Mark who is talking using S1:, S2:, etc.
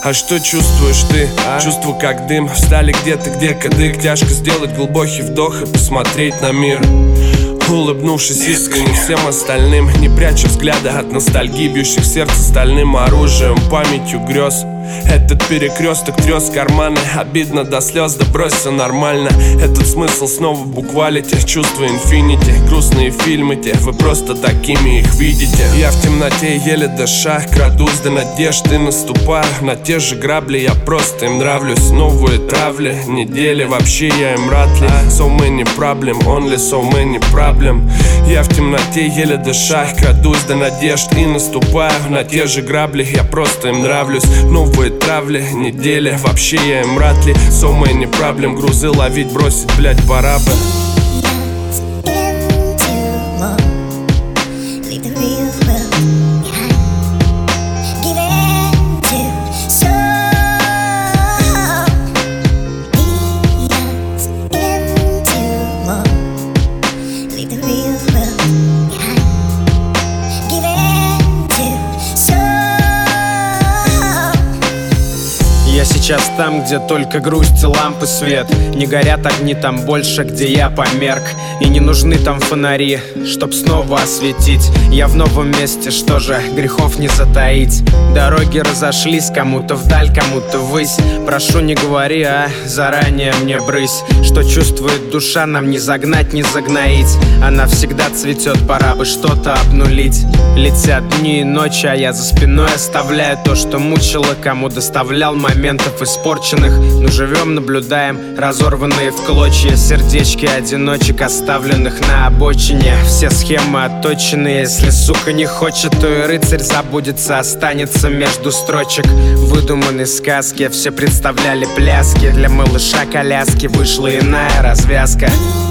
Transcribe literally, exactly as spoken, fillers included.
S1: А что чувствуешь ты? А? Чувства как дым встали где-то, где кадык. Тяжко сделать глубокий вдох и посмотреть на мир, улыбнувшись искренне всем остальным, не пряча взгляда от ностальгии, бьющих сердце стальным оружием, памятью грез. Этот перекресток трёс карманы, обидно до слез, да брось, всё нормально. Этот смысл снова в буквалите, чувства инфинити, грустные фильмы те, вы просто такими их видите. Я в темноте еле дыша, крадусь до надежды, наступаю на те же грабли. Я просто им нравлюсь, новые травли, недели, вообще я им рад ли. So many problem, only so many problem. Я в темноте еле дыша, крадусь до надежд и наступаю на те же грабли. Я просто им нравлюсь, новые травли, недели, вообще я им рад ли. So many problem, грузы ловить, бросить, блять, пора бы.
S2: Я сейчас там, где только грусть и лампы свет. Не горят огни там больше, где я померк. И не нужны там фонари, чтоб снова осветить. Я в новом месте, что же, грехов не затаить. Дороги разошлись, кому-то вдаль, кому-то ввысь. Прошу, не говори, а заранее мне брысь. Что чувствует душа, нам не загнать, не загноить. Она всегда цветет, пора бы что-то обнулить. Летят дни и ночи, а я за спиной оставляю то, что мучило, кому доставлял моментов испорченных. Но живем, наблюдаем, разорванные в клочья сердечки одиночек, оставленных на обочине. Все схемы отточены, если сука не хочет, то и рыцарь забудется, останется между строчек выдуманной сказки. Все представляли пляски, для малыша коляски вышла иная развязка.